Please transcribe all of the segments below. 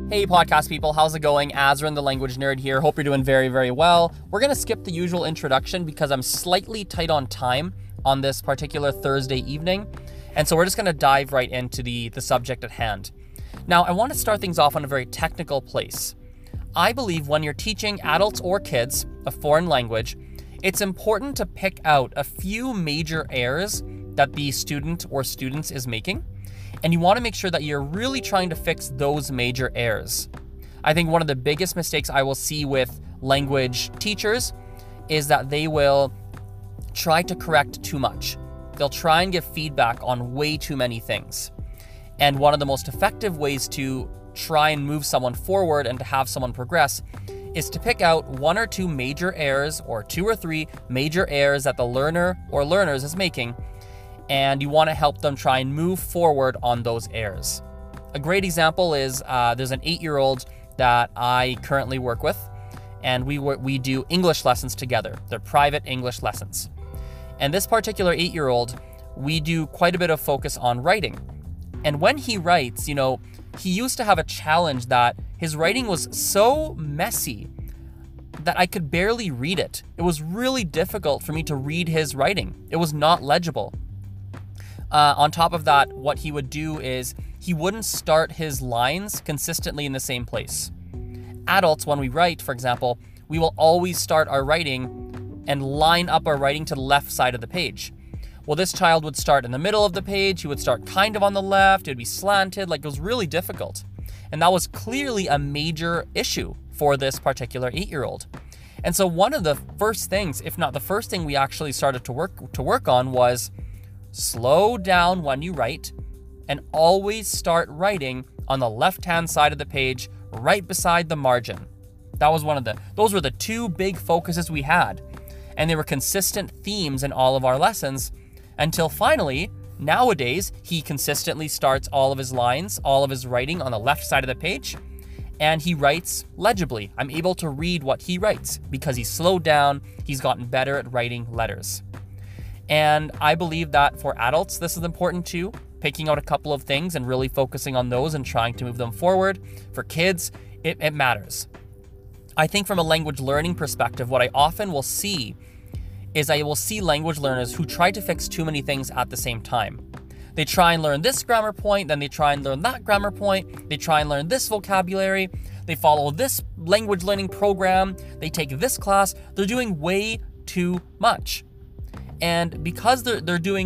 Hey podcast people, how's it going? Azrin the Language Nerd here. Hope you're doing very, very well. We're going to skip the usual introduction because I'm slightly tight on time on this particular Thursday evening. And so we're just going to dive right into the subject at hand. Now, I want to start things off on a very technical place. I believe when you're teaching adults or kids a foreign language, it's important to pick out a few major errors that the student or students is making. And you want to make sure that you're really trying to fix those major errors. I think one of the biggest mistakes I will see with language teachers is that they will try to correct too much. They'll try and give feedback on way too many things. And one of the most effective ways to try and move someone forward and to have someone progress is to pick out one or two major errors or two or three major errors that the learner or learners is making, and you want to help them try and move forward on those errors. A great example is there's an 8-year-old that I currently work with, and we do English lessons together. They're private English lessons. And this particular 8-year-old, we do quite a bit of focus on writing. And when he writes, he used to have a challenge that his writing was so messy that I could barely read it. It was really difficult for me to read his writing. It was not legible. On top of that, what he would do is he wouldn't start his lines consistently in the same place. Adults, when we write, for example, we will always start our writing and line up our writing to the left side of the page. Well, this child would start in the middle of the page. He would start kind of on the left. It would be slanted. It was really difficult. And that was clearly a major issue for this particular 8-year-old. And so one of the first things, if not the first thing we actually started to work on was slow down when you write and always start writing on the left-hand side of the page, right beside the margin. Those were the two big focuses we had. And they were consistent themes in all of our lessons until finally, nowadays, he consistently starts all of his lines, all of his writing on the left side of the page, and he writes legibly. I'm able to read what he writes because he's slowed down, he's gotten better at writing letters. And I believe that for adults, this is important too, picking out a couple of things and really focusing on those and trying to move them forward. For kids, it matters. I think from a language learning perspective, what I often will see is I will see language learners who try to fix too many things at the same time. They try and learn this grammar point, then they try and learn that grammar point, they try and learn this vocabulary, they follow this language learning program, they take this class. They're doing way too much. And because they're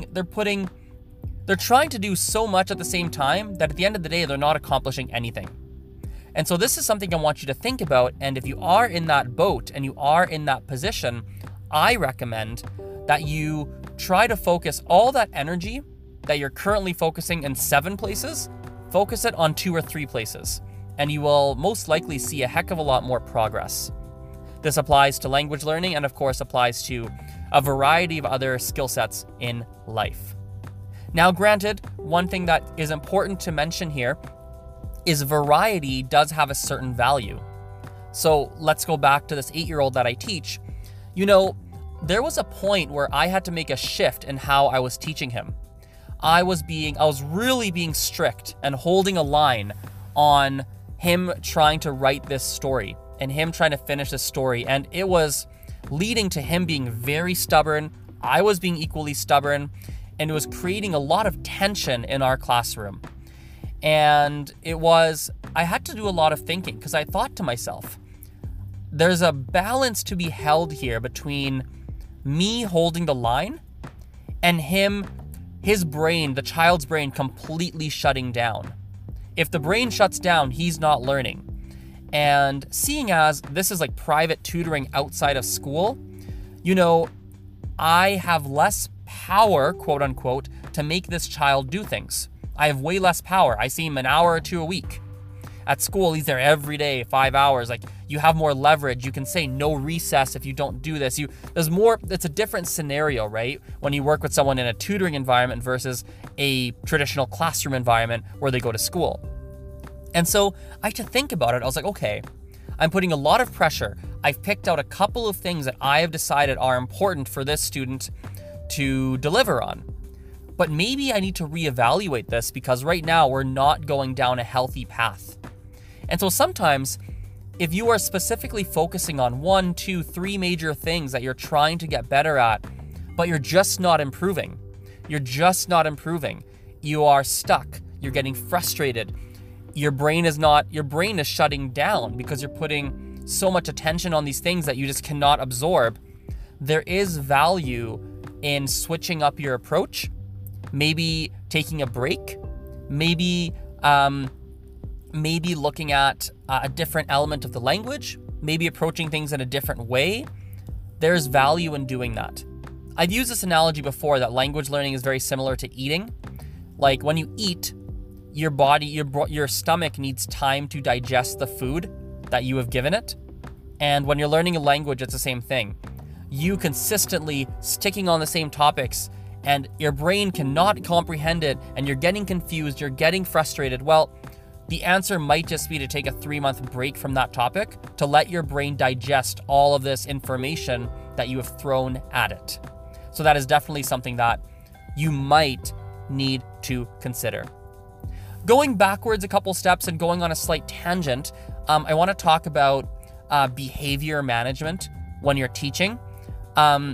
trying to do so much at the same time that at the end of the day, they're not accomplishing anything. And so this is something I want you to think about. And if you are in that boat and you are in that position, I recommend that you try to focus all that energy that you're currently focusing in 7 places, focus it on 2 or 3 places, and you will most likely see a heck of a lot more progress. This applies to language learning and of course applies to a variety of other skill sets in life. Now, granted, one thing that is important to mention here is variety does have a certain value. So let's go back to this 8-year-old that I teach. There was a point where I had to make a shift in how I was teaching him. I was really being strict and holding a line on him trying to write this story and him trying to finish this story. And it was leading to him being very stubborn. I was being equally stubborn, and it was creating a lot of tension in our classroom. And I had to do a lot of thinking because I thought to myself, there's a balance to be held here between me holding the line and his brain, the child's brain, completely shutting down. If the brain shuts down, he's not learning. And seeing as this is like private tutoring outside of school, I have less power, quote unquote, to make this child do things. I have way less power. I see him an hour or 2 a week. At school, he's there every day, 5 hours. You have more leverage. You can say no recess if you don't do this. It's a different scenario, right? When you work with someone in a tutoring environment versus a traditional classroom environment where they go to school. And so I had to think about it. I was like, okay, I'm putting a lot of pressure. I've picked out a couple of things that I have decided are important for this student to deliver on. But maybe I need to reevaluate this because right now we're not going down a healthy path. And so sometimes if you are specifically focusing on 1, 2, 3 major things that you're trying to get better at, but you're just not improving, you are stuck, you're getting frustrated, your brain is shutting down because you're putting so much attention on these things that you just cannot absorb, there is value in switching up your approach, maybe taking a break, maybe looking at a different element of the language, maybe approaching things in a different way. There's value in doing that. I've used this analogy before that language learning is very similar to eating. Like when you eat, your body, your stomach needs time to digest the food that you have given it. And when you're learning a language, it's the same thing. You consistently sticking on the same topics and your brain cannot comprehend it and you're getting confused, you're getting frustrated. Well, the answer might just be to take a 3-month break from that topic to let your brain digest all of this information that you have thrown at it. So that is definitely something that you might need to consider. Going backwards a couple steps and going on a slight tangent, I want to talk about behavior management when you're teaching. I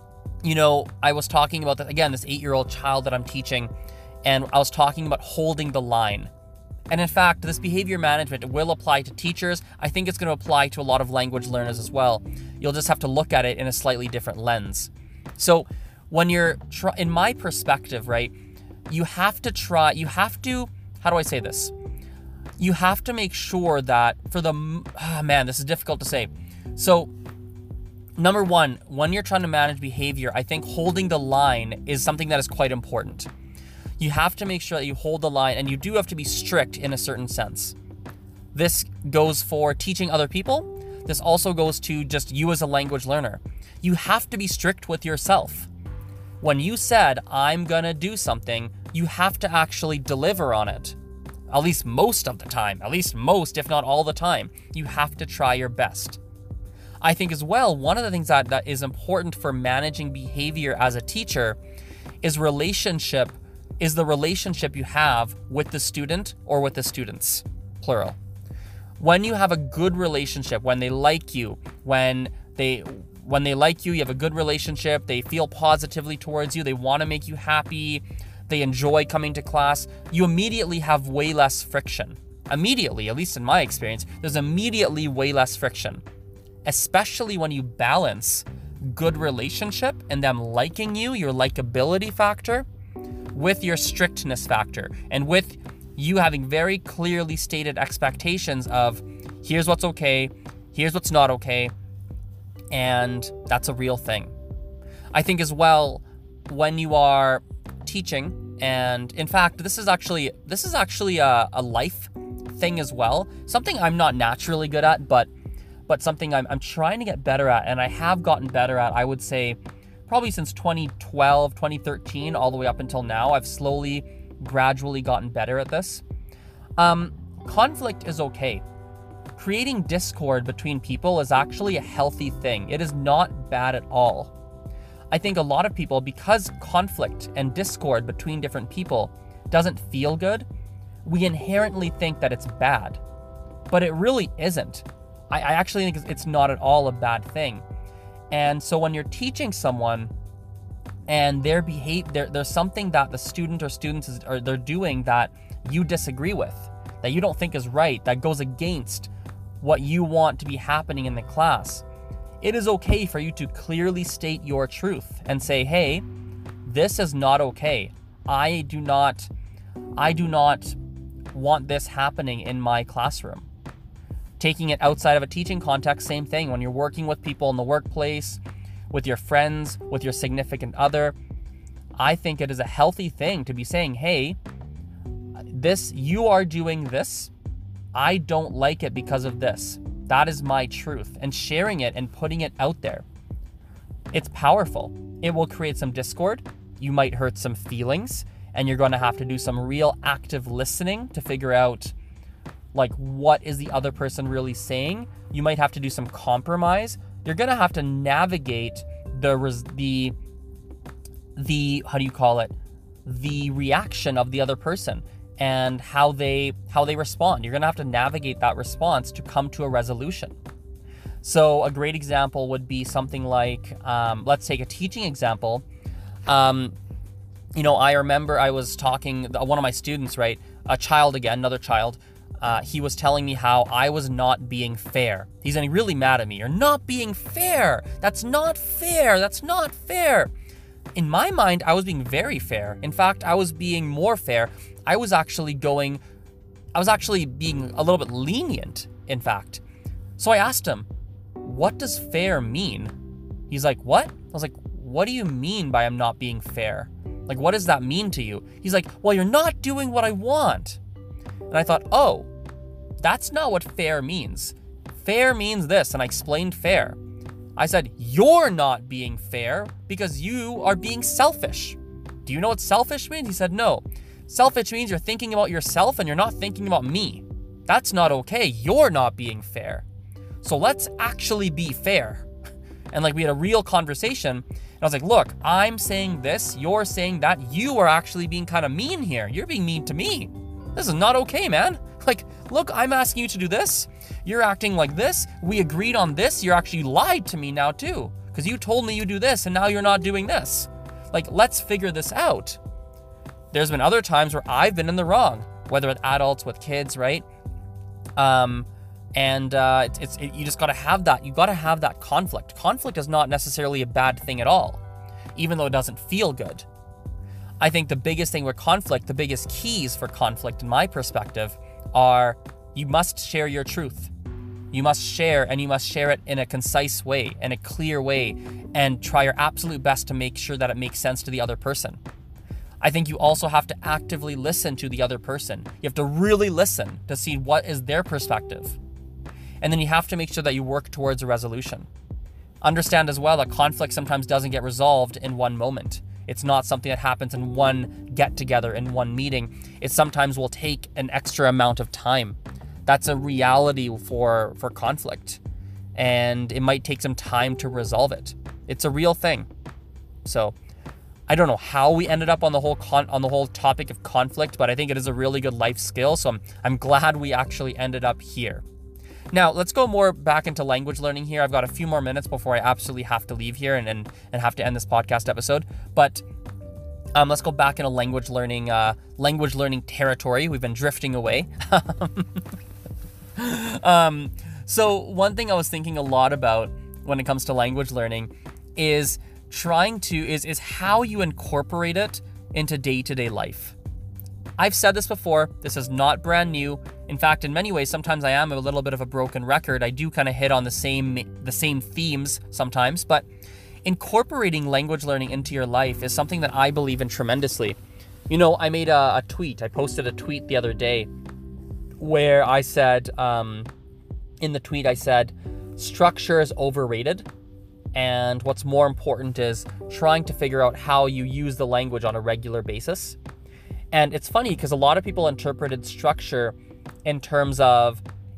was talking about that, again, this 8-year-old child that I'm teaching, and I was talking about holding the line. And in fact, this behavior management will apply to teachers. I think it's going to apply to a lot of language learners as well. You'll just have to look at it in a slightly different lens. So when you're, in my perspective, right, you have to, how do I say this? You have to make sure that this is difficult to say. So number one, when you're trying to manage behavior, I think holding the line is something that is quite important. You have to make sure that you hold the line, and you do have to be strict in a certain sense. This goes for teaching other people. This also goes to just you as a language learner. You have to be strict with yourself. When you said, I'm gonna do something, you have to actually deliver on it. At least most of the time, if not all the time. You have to try your best. I think as well, one of the things that is important for managing behavior as a teacher is the relationship you have with the student or with the students, plural. When you have a good relationship, when they like you, you have a good relationship, they feel positively towards you, they want to make you happy, they enjoy coming to class, you immediately have way less friction. Immediately, at least in my experience, there's immediately way less friction. Especially when you balance good relationship and them liking you, your likability factor, with your strictness factor, and with you having very clearly stated expectations of here's what's okay, here's what's not okay, and that's a real thing. I think as well, when you are teaching, and in fact, this is actually a life thing as well, something I'm not naturally good at, but something I'm trying to get better at, and I have gotten better at, I would say, probably since 2012, 2013, all the way up until now. I've slowly, gradually gotten better at this. Conflict is okay. Creating discord between people is actually a healthy thing. It is not bad at all. I think a lot of people, because conflict and discord between different people doesn't feel good, we inherently think that it's bad. But it really isn't. I actually think it's not at all a bad thing. And so when you're teaching someone and there's something that the student or students they're doing that you disagree with, that you don't think is right, that goes against what you want to be happening in the class, it is okay for you to clearly state your truth and say, hey, this is not okay. I do not want this happening in my classroom. Taking it outside of a teaching context, same thing. When you're working with people in the workplace, with your friends, with your significant other, I think it is a healthy thing to be saying, hey, you are doing this. I don't like it because of this. That is my truth. And sharing it and putting it out there. It's powerful. It will create some discord. You might hurt some feelings, and you're going to have to do some real active listening to figure out what is the other person really saying. You might have to do some compromise. You're going to have to navigate the reaction of the other person. and how they respond. You're going to have to navigate that response to come to a resolution. So a great example would be something like, let's take a teaching example. I remember I was talking, one of my students, right, another child, he was telling me how I was not being fair. He's getting really mad at me. You're not being fair. That's not fair. That's not fair. In my mind, I was being very fair. In fact, I was being more fair. I was actually being a little bit lenient, in fact. So I asked him, what does fair mean? He's like, what? I was like, what do you mean by I'm not being fair? Like, what does that mean to you? He's like, well, you're not doing what I want. And I thought, oh, that's not what fair means. Fair means this, and I explained fair. I said, you're not being fair because you are being selfish. Do you know what selfish means? He said, no. Selfish means you're thinking about yourself and you're not thinking about me. That's not okay. You're not being fair. So let's actually be fair. And we had a real conversation. And I was like, look, I'm saying this, you're saying that. You are actually being kind of mean here. You're being mean to me. This is not okay, man. Look, I'm asking you to do this. You're acting like this. We agreed on this. You're actually lied to me now too, because you told me you do this and now you're not doing this. Let's figure this out. There's been other times where I've been in the wrong, whether with adults, with kids, right? You just gotta have that. You gotta have that conflict. Conflict is not necessarily a bad thing at all, even though it doesn't feel good. I think the biggest thing with conflict, the biggest keys for conflict in my perspective are you must share your truth. You must share, and you must share it in a concise way, in a clear way, and try your absolute best to make sure that it makes sense to the other person. I think you also have to actively listen to the other person. You have to really listen to see what is their perspective. And then you have to make sure that you work towards a resolution. Understand as well that conflict sometimes doesn't get resolved in one moment. It's not something that happens in one get-together, in one meeting. It sometimes will take an extra amount of time. That's a reality for conflict. And it might take some time to resolve it. It's a real thing. So I don't know how we ended up on the whole topic of conflict, but I think it is a really good life skill. So I'm glad we actually ended up here. Now, let's go more back into language learning here. I've got a few more minutes before I absolutely have to leave here and have to end this podcast episode. But let's go back into language learning territory. We've been drifting away. So one thing I was thinking a lot about when it comes to language learning is is how you incorporate it into day-to-day life. I've said this before. This is not brand new. In fact, in many ways, sometimes I am a little bit of a broken record. I do kind of hit on the same themes sometimes, but incorporating language learning into your life is something that I believe in tremendously. I made a tweet. I posted a tweet the other day where I said, in the tweet, I said, structure is overrated. And what's more important is trying to figure out how you use the language on a regular basis. And it's funny because a lot of people interpreted structure in terms of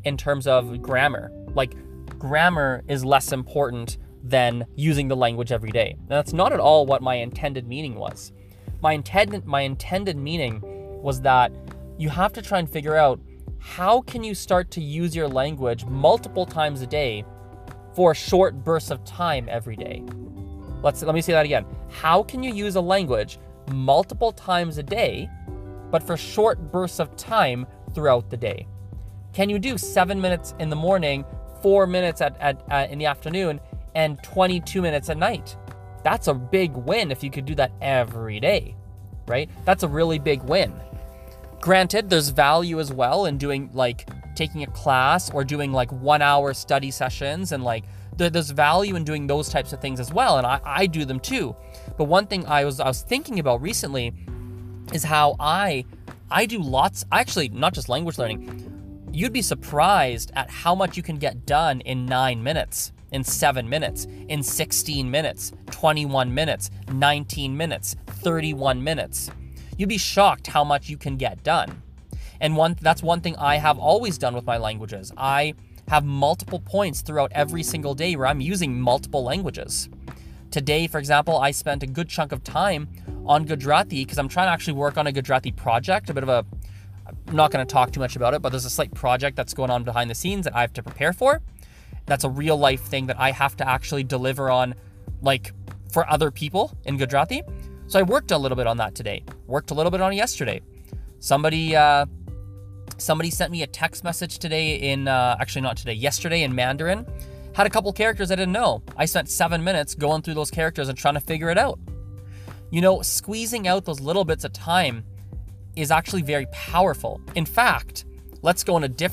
grammar. Grammar is less important than using the language every day. And that's not at all what my intended meaning was. My intended meaning was that you have to try and figure out how can you start to use your language multiple times a day for short bursts of time every day. Let me say that again. How can you use a language multiple times a day, but for short bursts of time throughout the day? Can you do 7 minutes in the morning, 4 minutes in the afternoon, and 22 minutes at night? That's a big win if you could do that every day, right? That's a really big win. Granted, there's value as well in doing taking a class or doing 1 hour study sessions, and there's value in doing those types of things as well, and I do them too. But one thing I was thinking about recently is how I do lots, actually not just language learning. You'd be surprised at how much you can get done in 9 minutes, in 7 minutes, in 16 minutes, 21 minutes, 19 minutes, 31 minutes. You'd be shocked how much you can get done. And that's one thing I have always done with my languages. I have multiple points throughout every single day where I'm using multiple languages. Today, for example, I spent a good chunk of time on Gujarati because I'm trying to actually work on a Gujarati project, a bit of I'm not going to talk too much about it, but there's a slight project that's going on behind the scenes that I have to prepare for. That's a real life thing that I have to actually deliver on, like, for other people in Gujarati. So I worked a little bit on that today. Worked a little bit on it yesterday. Somebody sent me a text message today in, actually not today, yesterday in Mandarin. Had a couple characters I didn't know. I spent 7 minutes going through those characters and trying to figure it out. You know, squeezing out those little bits of time is actually very powerful. In fact, let's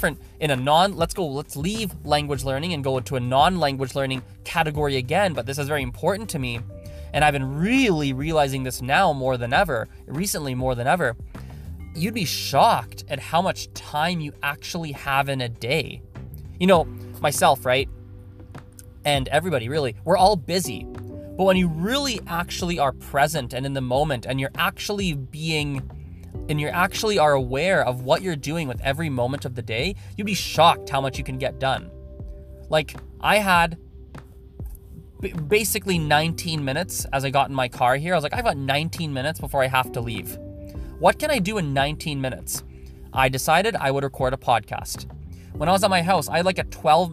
leave language learning and go into a non-language learning category again, but this is very important to me. And I've been really realizing this now recently more than ever. You'd be shocked at how much time you actually have in a day. You know, myself, right? And everybody really, we're all busy. But when you really actually are present and in the moment and you're actually are aware of what you're doing with every moment of the day, you'd be shocked how much you can get done. Like, I had basically 19 minutes as I got in my car here. I was like, I've got 19 minutes before I have to leave. What can I do in 19 minutes? I decided I would record a podcast. When I was at my house, I had like a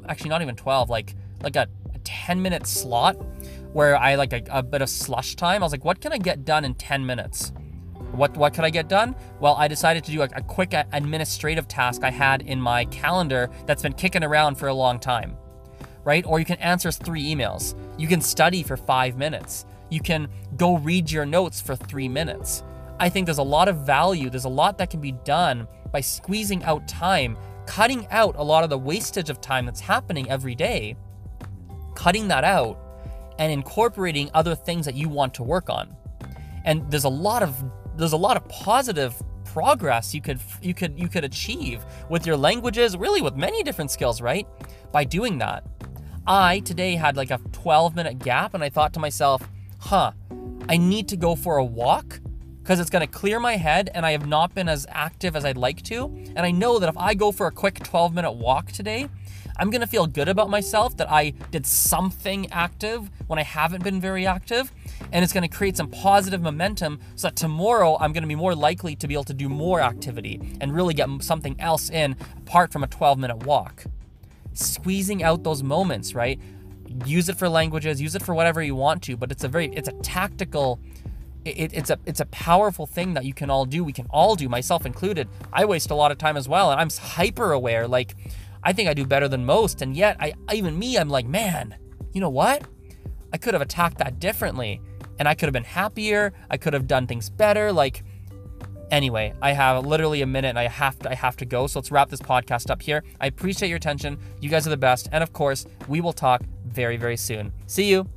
10-minute slot where I like a bit of slush time. I was like, what can I get done in 10 minutes? What could I get done? Well, I decided to do a quick administrative task I had in my calendar that's been kicking around for a long time, right? Or you can answer 3 emails. You can study for 5 minutes. You can go read your notes for 3 minutes. I think there's a lot of value. There's a lot that can be done by squeezing out time, cutting out a lot of the wastage of time that's happening every day, cutting that out and incorporating other things that you want to work on. And there's a lot of positive progress you could achieve with your languages, really with many different skills, right? By doing that. I today had like a 12-minute gap and I thought to myself, I need to go for a walk because it's going to clear my head and I have not been as active as I'd like to. And I know that if I go for a quick 12-minute walk today, I'm going to feel good about myself that I did something active when I haven't been very active. And it's going to create some positive momentum so that tomorrow I'm going to be more likely to be able to do more activity and really get something else in apart from a 12-minute walk. Squeezing out those moments, right? Use it for languages, use it for whatever you want to, but it's a tactical, it's a powerful thing that you can all do. We can all do, myself included. I waste a lot of time as well, and I'm hyper aware. Like, I think I do better than most, and yet I'm like, man, you know what? I could have attacked that differently, and I could have been happier. I could have done things better. Like, anyway, I have literally a minute, and I have to go. So let's wrap this podcast up here. I appreciate your attention. You guys are the best, and of course, we will talk very, very soon. See you.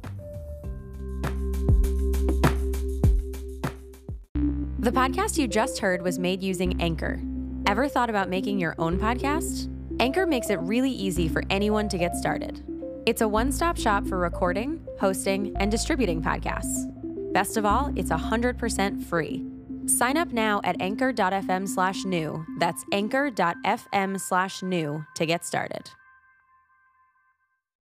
The podcast you just heard was made using Anchor. Ever thought about making your own podcast? Anchor makes it really easy for anyone to get started. It's a one-stop shop for recording, hosting, and distributing podcasts. Best of all, it's 100% free. Sign up now at anchor.fm/new. That's anchor.fm/new to get started.